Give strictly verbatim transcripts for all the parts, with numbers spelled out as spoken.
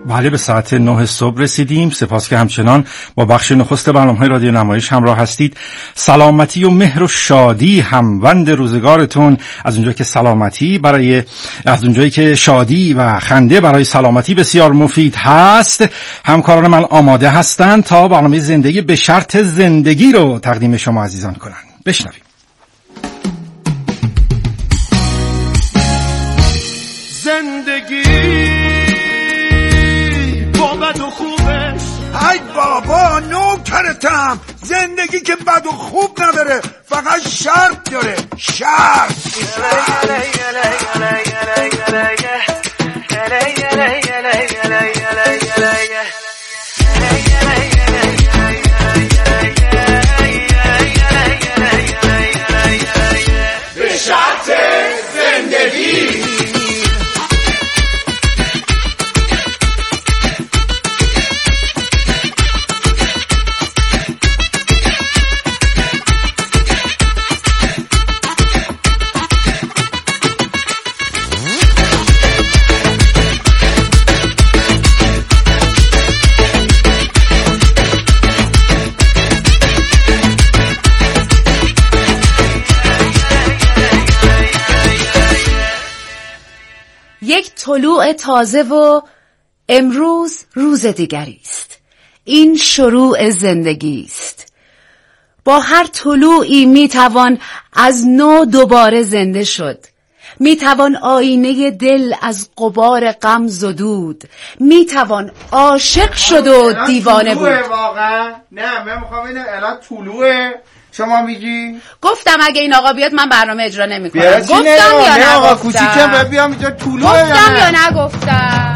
بله به ساعت نه صبح رسیدیم. سپاس که همچنان با بخش نخست برنامه‌های رادیو نمایش همراه هستید. سلامتی و مهر و شادی هموند روزگارتون. از اونجایی که سلامتی برای از اونجایی که شادی و خنده برای سلامتی بسیار مفید هست، همکاران من آماده هستند تا برنامه زندگی به شرط زندگی رو تقدیم شما عزیزان کنن. بشنویم. زندگی بد و خوبش، ای بابا نوکرتم. زندگی که بد و خوب نداره، فقط شرط داره. شرط به شرط زندگی. یک طلوع تازه و امروز روز دیگری است. این شروع زندگی است. با هر طلوعی میتوان از نو دوباره زنده شد. میتوان آینه دل از غبار غم زدود. میتوان عاشق شد و دیوانه بود. واقعا نه، من میخوام اینو الان طلوعه شما میگی؟ گفتم اگه این آقا بیاد من برنامه اجرا نمیکنم. گفتم یا نه آقا گفتم؟ کوچیکم بیام اینجا طلوعه. گفتم یا نگفتم؟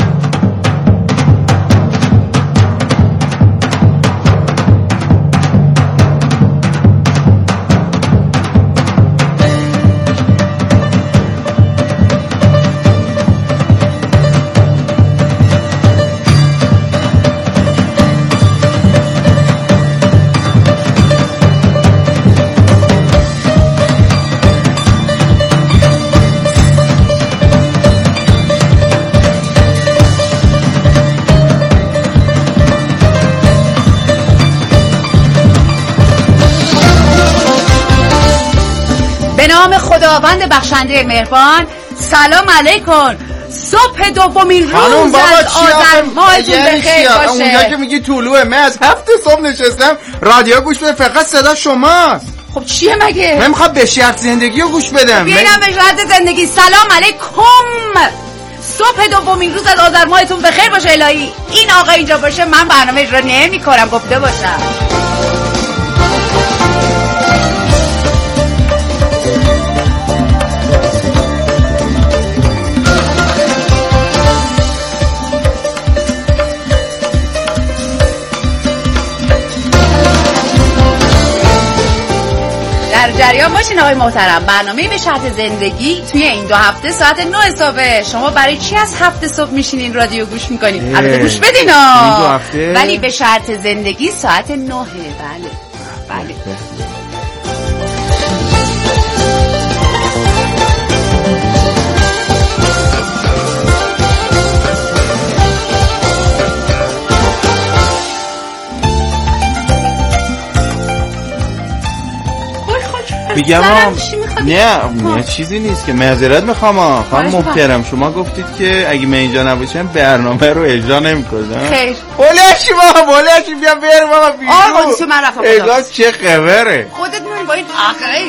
به نام خداوند بخشنده مهربان. سلام علیکم. صبح دومین روز از آذر ماهتون بخیر باشه. اونجا که میگی طلوعه، من از هفت صبح نشستم رادیو گوش بدم، فقط صدا شماست. خب چیه مگه؟ من میخوام به شرط زندگی رو گوش بدم. بیاینم به شرط زندگی. سلام علیکم. صبح دومین روز از آذر ماهتون بخیر باشه. الهی این آقا اینجا باشه من برنامه اجرا نمی‌کنم، گفته باشم. در جریان باشین آقای محترم. برنامه به شرط زندگی توی این دو هفته ساعت نه صبح. شما برای چی از هفته صبح میشینین رادیو گوش میکنین؟ البته گوش بدین ها، ولی به شرط زندگی ساعت نه. بله بله. بگم نه نه چیزی نیست که معذرت میخوام. خانم محترم شما گفتید که اگه من اینجا نباشم برنامه رو اجرا نمیکنم. خیر بولش ما بولش بیا بر بابا بیرون. آقا تو من رفتم. اگاز چه خبره؟ خودت من با این آخره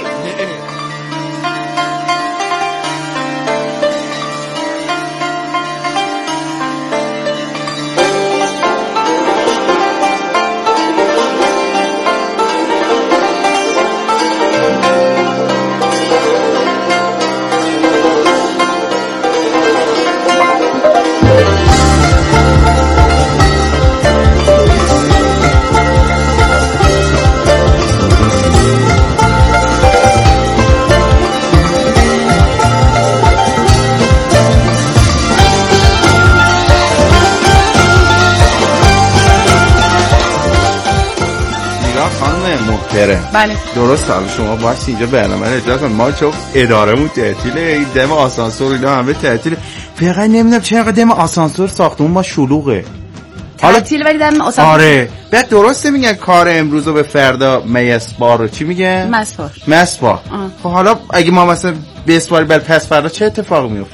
محترم. بله درست. حالا شما باید اینجا برنامه رو اجرا کنید. ما چون ادارمون تعطیله، این دم آسانسور اینا همه تعطیله. فقط نمیدونم چرا دم آسانسور ساختمون ما شلوغه. تعطیل ولی دم آسانسور. آره. بعد درسته میگن کار امروز رو به فردا میسپار رو چی میگن؟ مسپار. مسپار. خب حالا اگه ما مثلا بسپاری بعد پس فردا چه اتفاقی میفته؟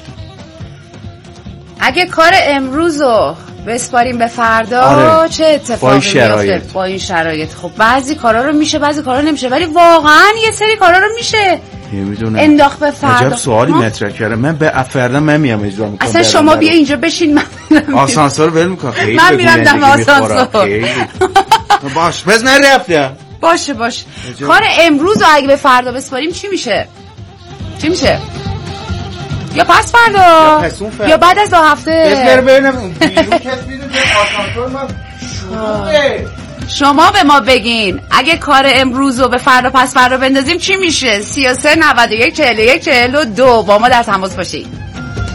اگه کار امروز رو بسپاریم به فردا آره. چه اتفاقی میفته با این شرایط؟ خب بعضی کارا رو میشه، بعضی کارا نمیشه، ولی واقعا یه سری کارا رو میشه نمیدونم انداخت به فردا. عجب سوالی مطرح کردم. من به فردا من میام اجرا میکنم. اصلا شما بیا اینجا بشین، من آسانسور ول میکنم. خیلی من میرم دم آسانسور. باش بس من رفتم. باشه باشه. کار امروز رو اگه به فردا بسپاریم چی میشه؟ چی میشه؟ یا پس فردا یا پسون فردا یا بعد از دو هفته. بذار ببینم بیرون کس میره آسانسور من شروعه. شما به ما بگین اگه کار امروز رو به فردا پس فردا بندازیم چی میشه؟ سی و سه نود و یک چهل و یک چهل و دو با ما در تماس باشید.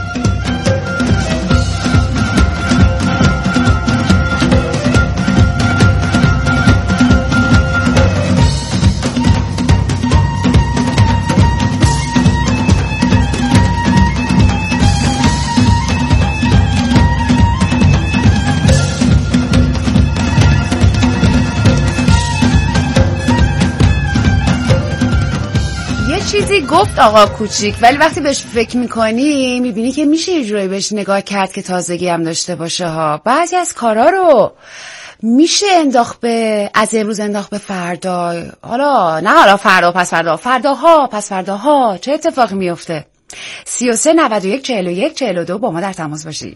چیزی گفت آقا کوچیک، ولی وقتی بهش فکر میکنی میبینی که میشه یه جورایی بهش نگاه کرد که تازگی هم داشته باشه ها. بعضی از کارا رو میشه انداخت به از امروز انداخت به فردا. حالا نه حالا فردا پس فردا، فرداها پس فرداها چه اتفاقی میفته؟ سی و سه نود و یک چهل و یک چهل و دو با ما در تماس باشید.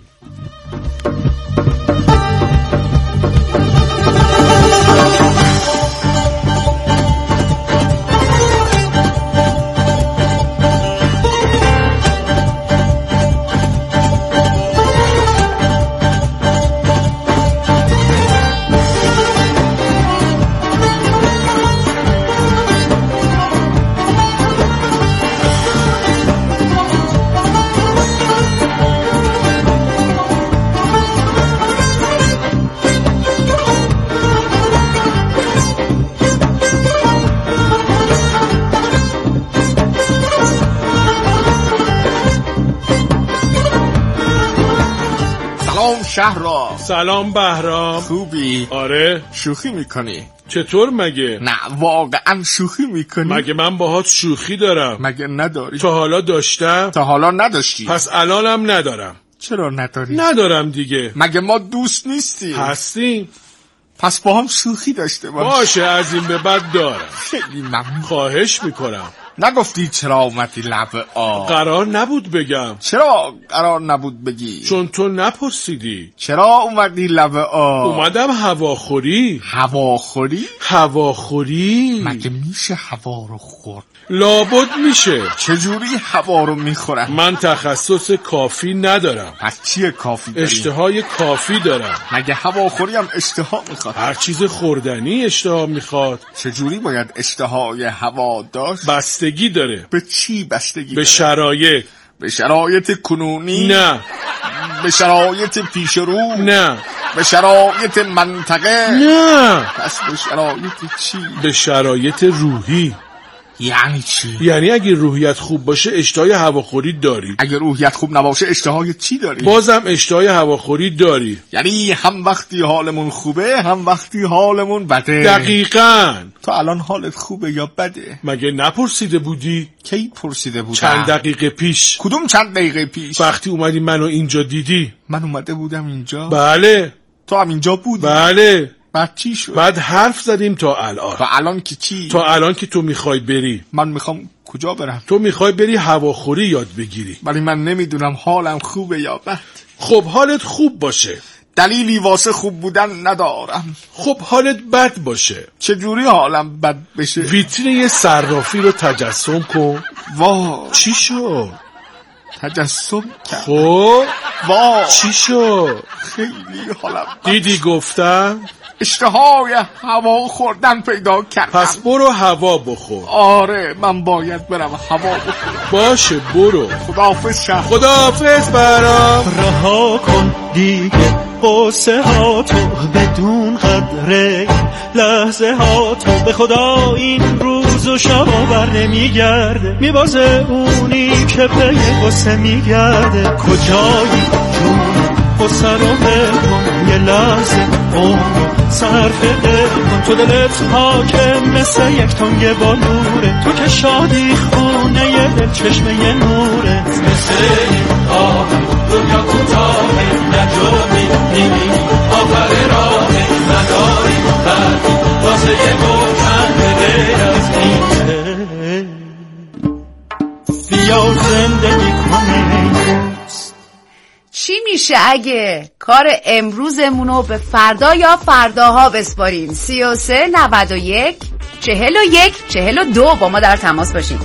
شهرام. سلام بهرام. خوبی؟ آره. شوخی میکنی؟ چطور مگه؟ نه واقعا شوخی میکنی؟ مگه من باهات شوخی دارم؟ مگه نداری؟ تا حالا داشتم؟ تا حالا نداشتی. پس الانم ندارم. چرا نداری؟ ندارم دیگه. مگه ما دوست نیستیم؟ هستیم. پس با هم شوخی داشته باش. باشه از این به بعد دارم. خیلی ممنون. خواهش میکنم. نگفتی چرا اومدی لب آب؟ قرار نبود بگم. چرا قرار نبود بگی؟ چون تو نپرسیدی. چرا اومدی لب آب؟ اومدم هواخوری. هواخوری؟ هواخوری؟ مگه میشه هوا رو خورد؟ لابد میشه. چجوری هوا رو میخورم؟ من تخصص کافی ندارم. پس چیه کافی داری؟ اشتهای کافی دارم. مگه هواخوری هم اشتها میخواد؟ هر چیز خوردنی اشتها میخواد. چجوری باید اشتهای هوا داشت؟ بستگی داره. به چی بستگی به داره؟ شرایط. به شرایط کنونی؟ نه. به شرایط پیش رو؟ نه. به شرایط منطقه؟ نه. پس به شرایط چی؟ به شرایط روحی. یعنی چی؟ یعنی اگه روحیت خوب باشه اشتهای هواخوری داری. اگه روحیت خوب نباشه اشتهای چی داری؟ بازم اشتهای هواخوری داری. یعنی هم وقتی حالمون خوبه هم وقتی حالمون بده. دقیقاً. تو الان حالت خوبه یا بده؟ مگه نپرسیده بودی؟ کی پرسیده بودم؟ چند دقیقه پیش. کدوم چند دقیقه پیش؟ وقتی اومدی منو اینجا دیدی. من اومده بودم اینجا؟ بله. تو هم اینجا بودی؟ بله. بعد چی شد؟ بعد حرف زدیم تا الان. تا الان که چی؟ تا الان که تو میخوای بری. من میخوام کجا برم؟ تو میخوای بری هواخوری یاد بگیری. ولی من نمیدونم حالم خوبه یا بد. خب حالت خوب باشه. دلیلی واسه خوب بودن ندارم. خب حالت بد باشه. چجوری حالم بد بشه؟ ویترین یه صرافی رو تجسم کن. واه چی شد؟ تجسم کرد. خب واه چی شد؟ خیلی حالم بد. دیدی گفتم اشتهای هوا خوردن پیدا کردم. پس برو هوا بخور. آره من باید برم هوا بخورم. باشه برو. خداحافظ شهر. خداحافظ برام. رها کن دیگه قصه ها تو بدون قدره، لحظه ها تو به خدا این روز و شب بر نمیگرده، میبازه اونی که پی قصه میگرده. کجایی جون قصه رو بکن، یه لحظه اون صرف کن، تو دلت حاکم مثل یک تنگ بالوره، تو که شادی خونه یه دل چشمه یه نوره. مثل این آب دنیا کوتاهه، نجامی نیمی آخر راهه، نداری بردی واسه یه گفتن غیر از اینه. بیا زندگی کنی. چی میشه اگه کار امروزمونو به فردا یا فرداها بسپاریم؟ سی و سه نود و یک چهل و یک چهل و دو با ما در تماس باشیم.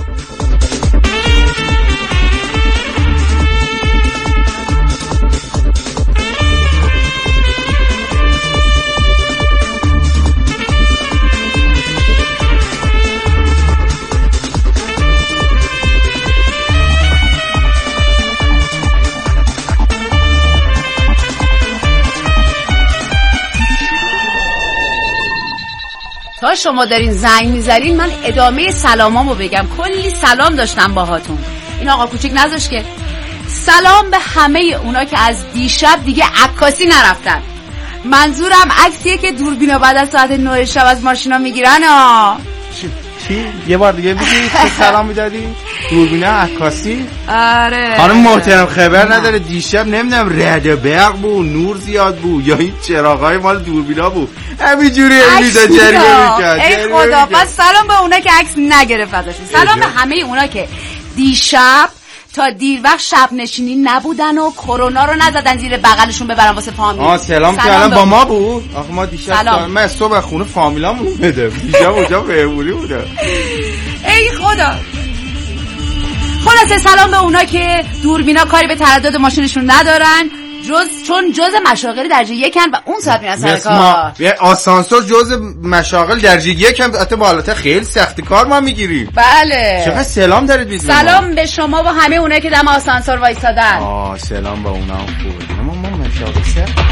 تا شما دارین زنگ میزنین من ادامه سلامامو بگم. کلی سلام داشتم باهاتون. این آقا کوچیک نذاش که. سلام به همه اونا که از دیشب دیگه عکاسی نرفتن. منظورم عکسیه که دوربینا بعد از ساعت نه شب از ماشینا میگیرن. ها چی؟ یه بار دیگه بگی که سلام میدادی؟ دوربینا عکاسی؟ آره خانم محترم خبر نداره دیشب نمیدونم رد برق بود، نور زیاد بود یا این چراغای مال دوربینا بود، همینجوری میزا جریمه میکرد. ای خدا. پس سلام به اونا که عکس نگرفت ازشون. سلام به همه اونا که دیشب تا دیر وقت شب نشینی نبودن و کرونا رو نزدن زیر بغلشون ببرن واسه فامیل. آه سلام که الان با ما بود. آخه ما دیشب من صبح خونه فامیلامون اومدم، دیشب اونجا مهمونی بودم. ای خدا. خلاصه سلام به اونا که دوربینا کاری به تردد ماشینشون ندارن، جز چون جز مشاغل درجه یکن و اون ساعت میرن سر کار. یه آسانسور جز مشاغل درجه یکن، البته بالاتر خیلی سخت کار ما میگیریم. بله. چقدر سلام دارید میدونم. سلام به شما و همه اونایی که دم آسانسور وایسادن. آه سلام به اونا هم خوبه. اما ما مشاغل سخت.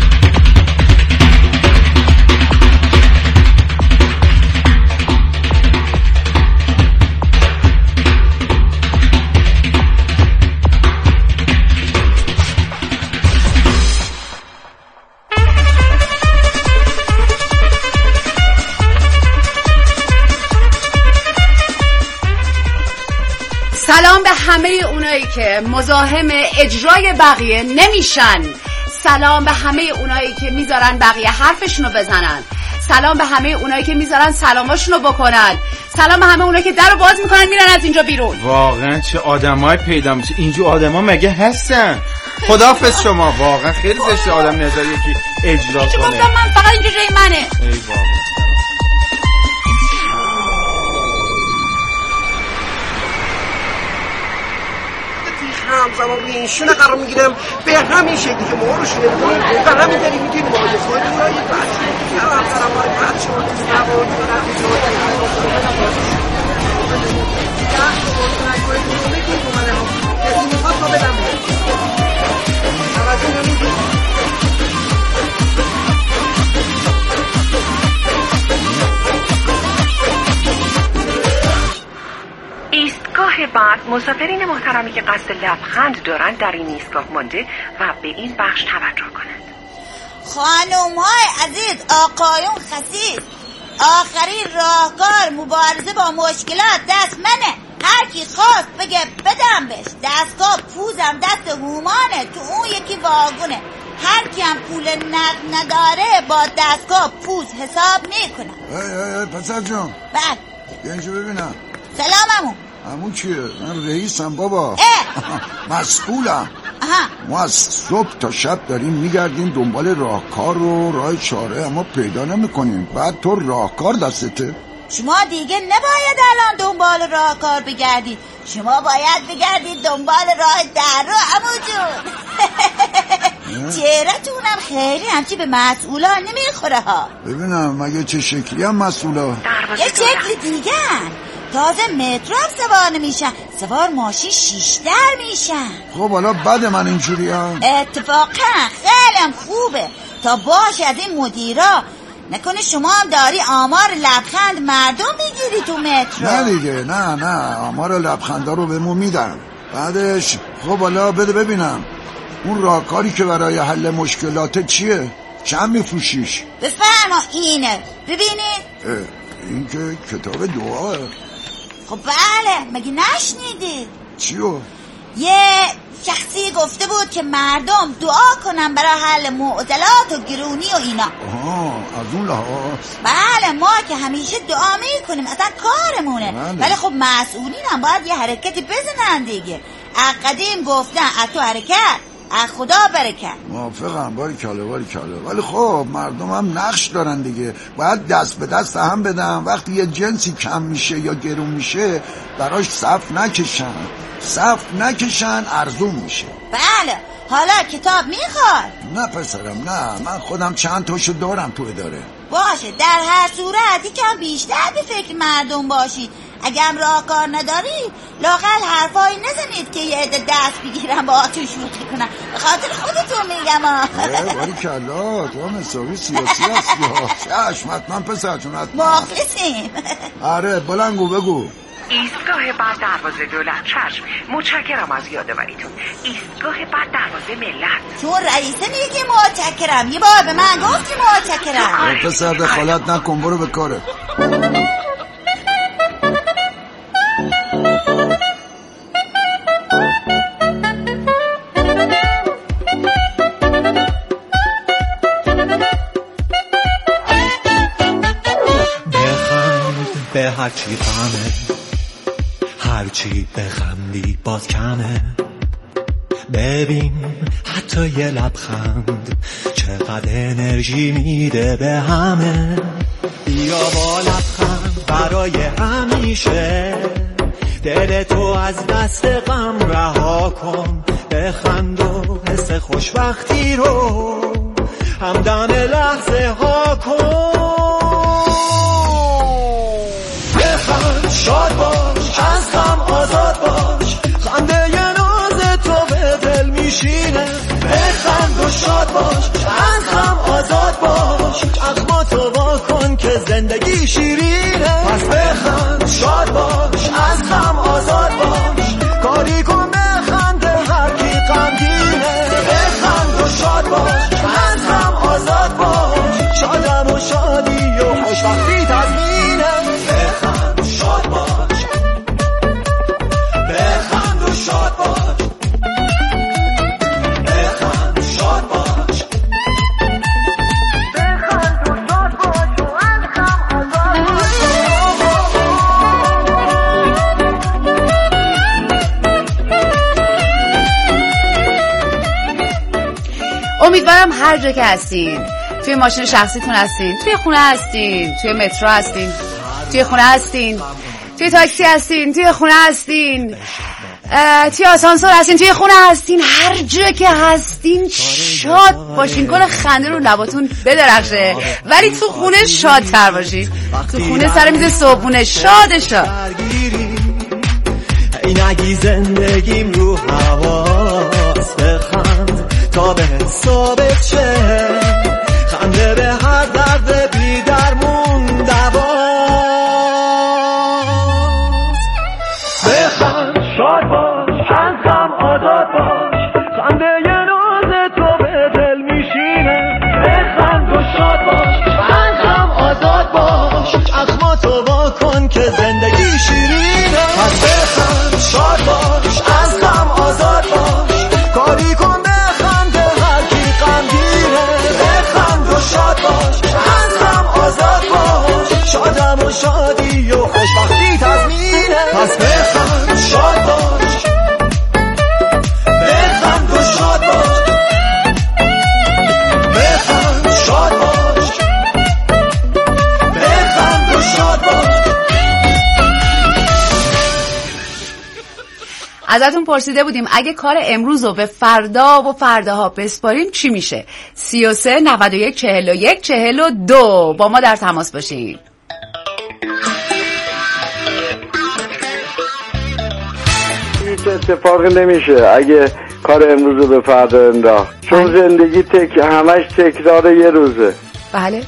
سلام به همه اونایی که مزاحم اجرای بقیه نمیشن. سلام به همه اونایی که میذارن بقیه حرفشونو بزنن. سلام به همه اونایی که میذارن سلاماشونو بکنن. سلام به همه اونایی که درو باز میکنن میرن از اینجا بیرون. واقعا چه آدمای پیدا میشه اینجور آدما مگه هستن؟ خداحافظ شما. واقعا خیلی زشت آدم نظر یکی اجرا کنه. کنه. من فقط اینجا جای منه. ای بابا. همزمان روی این شونه قرار میگیرم به همین شکلی که ما رو شونه میکنم و همین داری میتونیم مایه خواهی دورایی بچه سلام سلام باری بچه ها تو سوار دورت بعد مسافرین محترمی که قصد لبخند دارند در این ایستگاه مانده و به این بخش توجه کنند. خانوم‌های عزیز، آقایون خسیس، آخرین راهکار مبارزه با مشکلات دست منه. هر کی خواست بگه بدم بهش. دستگاه پوزم دست هومانه، تو اون یکی واگونه. هر کی هم پول نقد نداره با دستگاه پوز حساب میکنه. ای ای پسر جان. بله. بیا اینجا ببینم. سلام عمو. عمو چیه؟ من رئیسم بابا. مسئولم. آها. ما از صبح تا شب داریم میگردیم دنبال راهکار و راه چاره، اما پیدا نمیکنیم. بعد تو راهکار دستته؟ شما دیگه نباید الان دنبال راهکار بگردید، شما باید بگردید دنبال راه در رو عمو جون. چهره‌تونم خیلی همچی به مسئولا نمیخوره ها. ببینم مگه چه شکلی هم مسئولا؟ یه شکل دیگه تازه مترو هم سوار نمیشن، سوار ماشین شیشتر میشن. خب حالا بده من اینجوری هم اتفاقا خیلی هم خوبه تا باش از این مدیرا. نکنه شما هم داری آمار لبخند مردم میگیری تو مترو؟ نه دیگه، نه نه آمار لبخندا رو بهمون میدن. بعدش خب حالا بده ببینم اون راهکاری که برای حل مشکلات چیه؟ چند میفروشیش؟ بفرما اینه ببینید. این که کتاب دعاه. خب بله، مگه نشنیدید؟ چیو؟ یه شخصی گفته بود که مردم دعا کنن برای حل معضلات و گرونی و اینا. آها، از اون لحاظ. بله، ما که همیشه دعا میکنیم، اصلا کارمونه. بله. ولی خب مسئولین هم باید یه حرکتی بزنن دیگه. قدیم گفتن از تو حرکت از خدا برکت. موافقم، باری کله باری کله. ولی خب مردم هم نقش دارن دیگه، باید دست به دست هم بدن. وقتی یه جنسی کم میشه یا گرون میشه براش صف نکشن، صف نکشن ارزون میشه. بله، حالا کتاب میخواد؟ نه پسرم نه، من خودم چند تاشو دارم تو اداره. باشه، در هر صورت یکم بیشتر به فکر مردم باشید. اگه هم راه کار ندارید لااقل حرفایی نزنید که یه عده دست بگیرن با آتون شوخی کنن. به خاطر خودتون میگم. اه باری کلا تو هم حسابی سیاسی هستی. چشم حتما پسر جون حتما. مخلصیم. آره بلنگو بگو. ایستگاه بعد دروازه دولت. چشم، متشکرم از یادآوریتون. ایستگاه بعد دروازه ملت. چون رئیسه میگی متشکرم، یه بار به من گفتی متشکرم. پسر دخالت نکن، برو به کارت. به هرچی غمه، هرچی بخندی باز کمه. ببین حتی یه لبخند چقدر انرژی میده به همه. بیا با لبخند برای همیشه، دل تو از دست غم رها کن. بخند و حس خوشبختی رو همدم لحظه ها کن. شاد باش، از غم آزاد باش، خنده ی ناز تو به دل میشینه. بخند و شاد باش، از غم آزاد باش، چشماتو وا کن که زندگی شیرینه. پس بخند شاد باش، از غم آزاد باش، کاری کن بخند هر کی غمگینه. بخند و شاد باش، از غم آزاد باش، شادم و شادی و خوشبختی تضمینه. بخند شاد باش، بخند و شاد باش، بخند شاد باش، بخند و شاد باش و از غم آزاد. امیدوارم هر جا که هستین، توی ماشین شخصیتون هستین، توی خونه هستین، توی مترو هستین، توی خونه هستین، توی تاکسی هستین، توی خونه هستین، توی آسانسور هستین، توی خونه هستین، هر جا که هستین شاد باشین. کنه خنده رو لباتون بدرخشه، ولی تو خونه شادتر باشین. تو خونه سر میز صبحونه شاد شاد. این اگه زندگیم رو حواس، بخند تا به ثابت شه. خنده به هر درد بی درمون دواست. بخند شاد باش، از غم آزاد باش، خنده ی ناز تو به دل میشینه. بخند و شاد باش، از غم آزاد باش، چشماتو وا کن که زندگی شیرینه. پس بخند شاد باش، از غم آزاد باش، کاری کن بخند هر کی غمگینه. بخند و شاد باش، از غم آزاد باش، شادم و شادی و خوشبختی تضمینه. پس بخند شاد باش، بخند و شاد باش، بخند شاد باش، بخند و شاد باش. ازتون پرسیده بودیم اگه کار امروز رو به فردا و فرداها بسپاریم چی میشه؟ سی و سه نود و یک چهل و یک چهل و دو با ما در تماس باشین. اتفاقی نمیشه اگه کار امروز به فردا انداخت، چون زندگی تک همش تکرار یه روزه. بله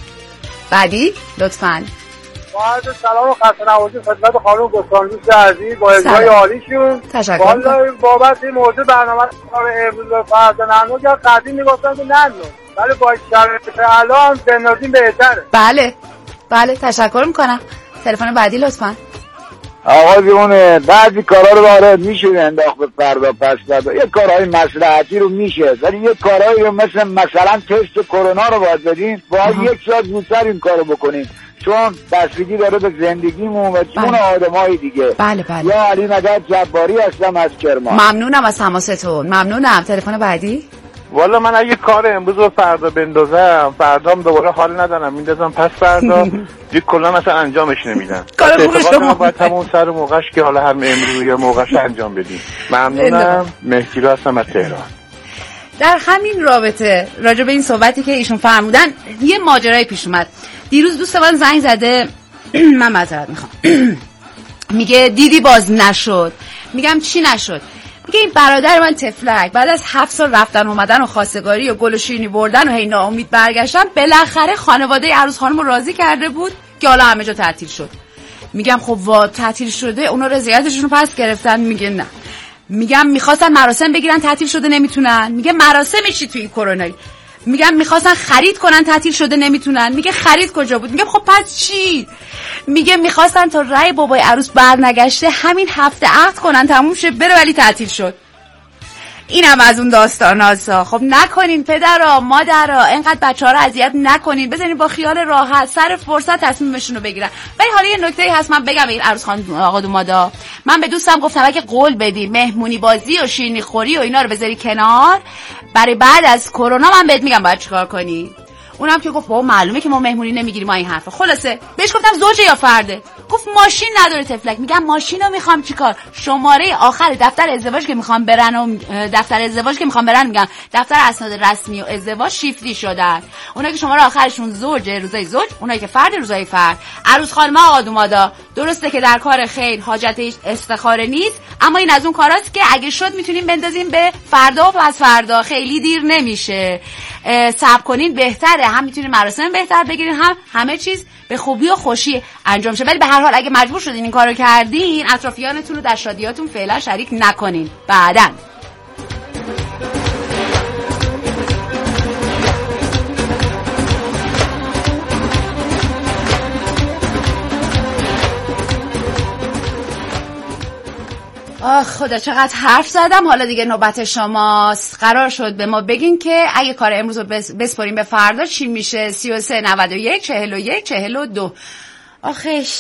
بعدی لطفاً. با سلام و خسته نباشید خدمت خانم گستاندوست عزیز با اجرای عالیشون. تشکر. والا بابت این موضوع برنامه کار امروز و فردا ننو که قدیم میگفتن که ننو، ولی با شرایط الان بنازیم بهتره. بله بله تشکر میکنم. تلفن بعدی لطفاً. آقا جونه بعضی کارا رو وارد میشه انداخت به فردا پس فردا، یه کارهای مصلحتی رو میشه، ولی یه کارهایی رو مثل مثلا تست کرونا رو باید بدیم، باید یک ساعت زودتر این کارو بکنیم، چون بستگی داره به زندگیمون و جون آدمای دیگه. بله بله. یا علی مدد جباری هستم از کرمان. ممنونم از تماستون. ممنونم. تلفن بعدی. والا من اگه کار امروز و فردا بندازم، فردام دوباره حال ندارم میندازم پس فردا دیگه کلا مثلا انجامش نمیدم. کار خوب شما باید همون سر موقعش که حالا هم امروز یا موقعش انجام بدیم. ممنونم. مهدی رو هستم از تهران. در همین رابطه راجع به این صحبتی که ایشون فرمودن یه ماجرای پیش اومد. دیروز دوست من زنگ زده من معذرت میخوام میگه دیدی باز نشد. میگم چی نشد؟ میگه این برادر من تفلک بعد از هفت سال رفتن اومدن و خواستگاری و گل و شیرینی بردن و هی ناامید برگشتن بالاخره خانواده عروس خانم رو راضی کرده بود که حالا همه جا تعطیل شد. میگم خب وا تعطیل شده اونا رضایتشون رو پس گرفتن. میگه نه. میگم میخواستن مراسم بگیرن تعطیل شده نمیتونن. میگه مراسم چی توی این کرونایی؟ میگم میخواستن خرید کنن تعطیل شده نمیتونن. میگه خرید کجا بود؟ میگم خب پس چی؟ میگه میخواستن تا رأی بابای عروس برنگشته همین هفته عقد کنن تموم شه بره ولی تعطیل شد. اینم از اون داستاناسا. خب نکنین پدرا مادرا اینقدر بچه‌ها رو اذیت نکنین، بزنین با خیال راحت سر فرصت تصمیمشون رو بگیرن. ولی حالا یه نکته هست من بگم به این عروس خانم آقا دومادا، من به دوستم گفتم اگه قول بدی مهمونی بازی و شیرینی خوری و اینا رو بذاری کنار برای بعد از کرونا من بهت میگم باید چیکار کنی. اونم که گفت بابا معلومه که ما مهمونی نمیگیریم این حرفا. خلاصه بهش گفتم زوجه یا فرده؟ گفت ماشین نداره تفلک. میگم ماشین رو میخوام چیکار؟ شماره آخر دفتر ازدواج که میخوام برن و دفتر ازدواج که میخوام برن میگم دفتر اسناد رسمی و ازدواج شیفتی شدن. اونایی که شماره آخرشون زوجه روزای زوج، اونایی که فرد روزای فرد. عروس خانم آقا دومادا درسته که در کار خیر حاجت استخاره نیست، اما این از اون کاراست که اگه شد میتونیم بندازیم به فردا و پس فردا، خیلی دیر نمیشه. صبر کنین بهتره، هم میتونین مراسم بهتر بگیرین هم همه چیز به خوبی و خوشی انجام شه. ولی به هر حال اگه مجبور شدین این کارو کردین اطرافیانتون رو در شادیاتون فعلا شریک نکنین. بعدن آخ خدا چقدر حرف زدم. حالا دیگه نوبت شماست. قرار شد به ما بگین که اگه کار امروز رو بسپاریم به فردا چی میشه. سی و سه نود و یک چهل و یک چهل و دو. آخش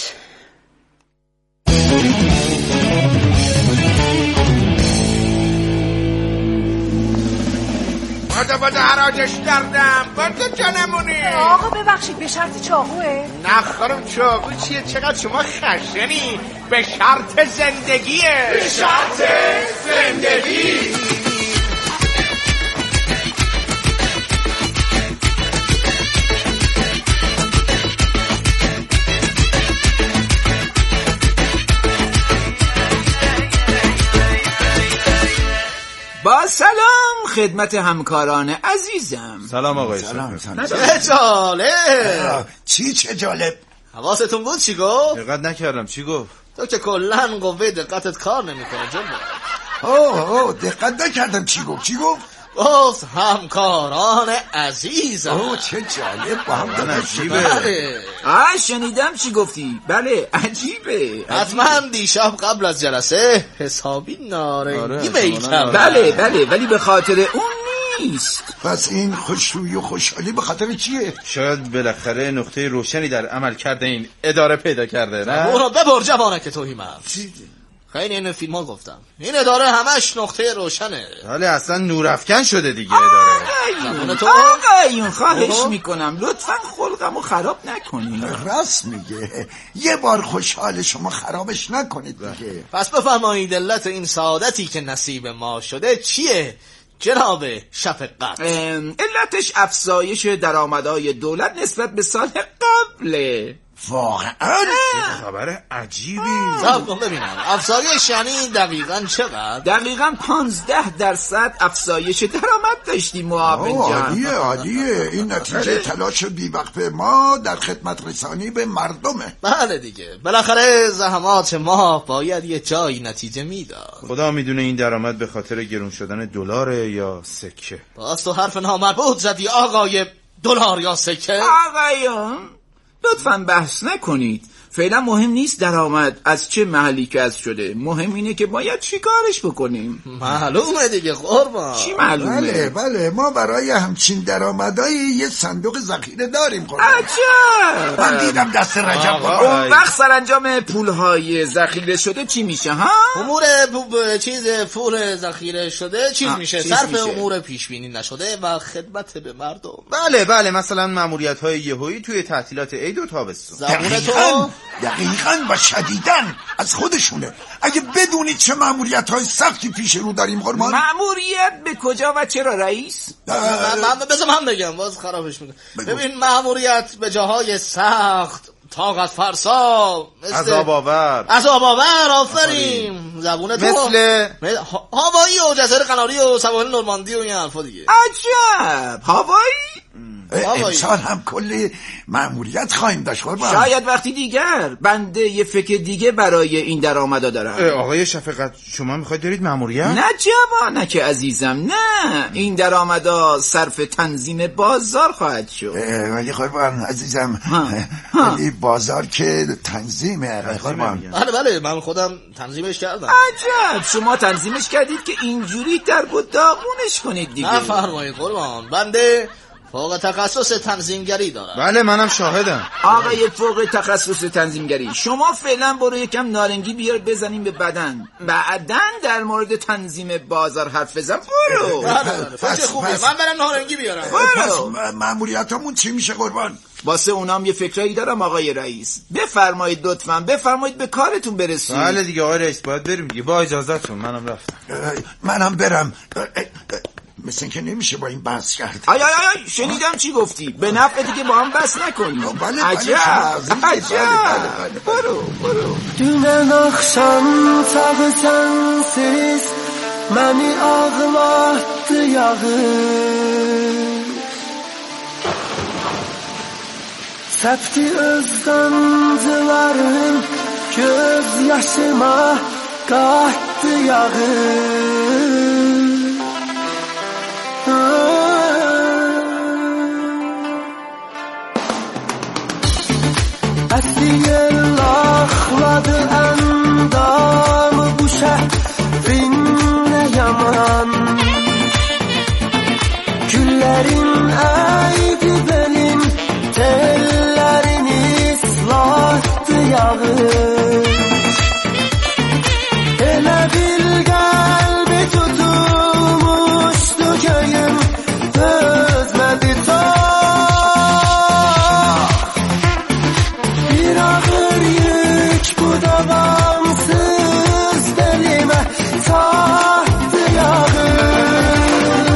بادا بادا حراجش کردم بادا جانمونی. آقا ببخشید به شرط چاقوه؟ نه خانم چاقو چیه؟ چقدر شما خشنی. به شرط زندگیه. به شرط زندگی. با سلام خدمت همکاران عزیزم. سلام آقای سلام. چه جالب. چی چه جالب؟ حواستون بود چی گفت؟ دقت نکردم چی گفت؟ تو که کلن قوه دقتت کار نمیکنه جنبه. اوه اوه دقت نکردم چی گفت چی گفت؟ گفت همکاران عزیزم. اوه چه جالب. با هم من عجیبه. آه شنیدم چی گفتی. بله عجیبه. حتما دیشب قبل از جلسه حسابی نارنگی میکرد. بله بله ولی به خاطر اون نیست. پس این خوشرویی و خوشحالی به خاطر چیه؟ شاید بالاخره نقطه روشنی در عمل کرده این اداره پیدا کرده. نه برو ببر جوانه که توهی مرد. خیلی این فیلم ها گفتم این اداره همش نقطه روشنه. حالا اصلا نورافکن شده دیگه اداره. آقایون خواهش میکنم لطفا خلقمو خراب نکنین. راست میگه. یه بار خوشحال شما خرابش نکنید دیگه. پس بفرمایید علت این سعادتی که نصیب ما شده چیه جناب شفقت؟ علتش افزایش درآمدهای دولت نسبت به سال قبله. واقعا خبر عجیبی. صبر کن ببینم افزایش یعنی دقیقاً چقدر؟ دقیقاً پانزده درصد افزایش درآمد داشتیم معاون جان. عالیه عالیه. این نتیجه تلاش بی‌وقف ما در خدمت رسانی به مردمه. بله دیگه، بالاخره زحمات ما باید یه جایی نتیجه میداد. خدا میدونه این درآمد به خاطر گرون شدن دلار یا سکه. باز تو حرف نامربوط زدی آقای دلار یا سکه. آقایان لطفاً بحث نکنید. فعلا مهم نیست درآمد از چه محلی کسب شده، مهم اینه که باید چی کارش بکنیم. معلومه دیگه قربان. چی معلومه؟ بله بله ما برای همچین درآمدایی یه صندوق ذخیره داریم قربان. عجب. من دیدم دست رجب اون وقت سرانجام پولهای ذخیره شده چی میشه ها؟ امور ب... چیز پول ذخیره شده چیز میشه صرف امور پیش بینی نشده و خدمت به مردم. بله بله، مثلا ماموریت‌های یهویی توی تعطیلات عید و تابستون. زبون تو دقیقاً و شدیداً از خودشونه. اگه بدونید چه ماموریت‌های سختی پیش رو داریم قربان. ماموریت به کجا و چرا رئیس؟ بذار من بگم باز خرابش میکنه. ببین ماموریت به جاهای سخت، طاقت فرسا، مثل عذاب آور. عذاب آور آفرین. زبون تو مثل هاوایی و جزایر قناری و سواحل نورماندی و این حرفا دیگه. عجب. هاوایی؟ امسال هم کلی مأموریت خواهیم داشت قربان. شاید وقتی دیگر. بنده یه فکر دیگه برای این درآمدا دارم. آقای شفقت شما میخواید برید مأموریت؟ نه جوانک عزیزم، نه. این درآمدا صرف تنظیم بازار خواهد شد. ولی قربان عزیزم ولی بازار که تنظیمه قربان. بله بله من خودم تنظیمش کردم. عجب. شما تنظیمش کردید که اینجوری در بود داغونش کنید دیگه. نه فرمایید قربان. بنده فوق تخصص تنظیمگری دارم. بله منم شاهدم. آقای فوق تخصص تنظیمگری، شما فعلا برو یکم نارنگی بیار بزنیم به بدن، بعدن در مورد تنظیم بازار حرف بزن. برو. فکر خوبه. من برم نارنگی بیارم. برو. مأموریتامون چی میشه قربان؟ واسه اونام یه فکرایی دارم آقای رئیس. بفرمایید لطفاً بفرمایید به کارتون برسید. بله دیگه آقای رئیس باید بریم دیگه. با اجازهتون منم رفتم. منم برم. مثل این که نمیشه با این بحث کرد. آی آی آی شنیدم چی گفتی. به نفع دیگه با هم بحث نکنی. بله عجب عجب. برو برو. Dünden akşam tağı sensiz beni ağlattı yağır. Septi özlemcilerin göz yaşıma kattı yağır. Əsiyel axladı əndamı bu şəhrin nə yaman. Güllərin əydi benim tellərin islahtı yağır. Elə bil qəlbi tutulmuşdu köyüm özmədi ta. Bir ağır yük bu da gamsız belimə tahtı yağır.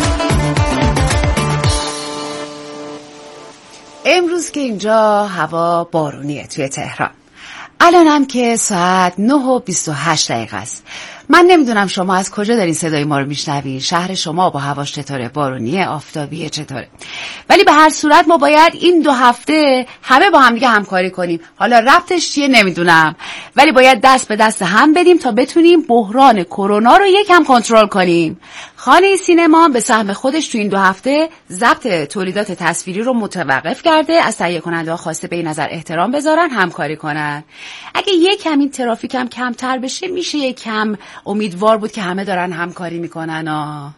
امروز که اینجا هوا بارونیه توی تهران. الانم که ساعت نه و بیست و هشت دقیقه است. من نمیدونم شما از کجا دارین صدای ما رو میشنوین. شهر شما با هواش چطوره؟ بارونیه؟ آفتابیه؟ چطوره؟ ولی به هر صورت ما باید این دو هفته همه با هم دیگه همکاری کنیم. حالا ربطش چیه نمیدونم، ولی باید دست به دست هم بدیم تا بتونیم بحران کرونا رو یکم کنترل کنیم. خانه سینما به سهم خودش تو این دو هفته ضبط تولیدات تصویری رو متوقف کرده. از تهیه کننده ها خواسته به این نظر احترام بذارن، همکاری کنن. اگه یکم این ترافیک هم کمتر بشه میشه یکم امیدوار بود که همه دارن همکاری میکنن. آه.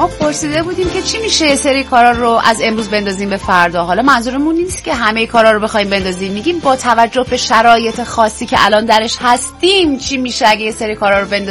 ما پرسیده بودیم که چی میشه یه سری کارا رو از امروز بندازیم به فردا. حالا منظورمون نیست که همه کارا رو بخوایم بندازیم، میگیم با توجه به شرایط خاصی که الان درش هستیم چی میشه اگه یه سری کارا رو بندازیم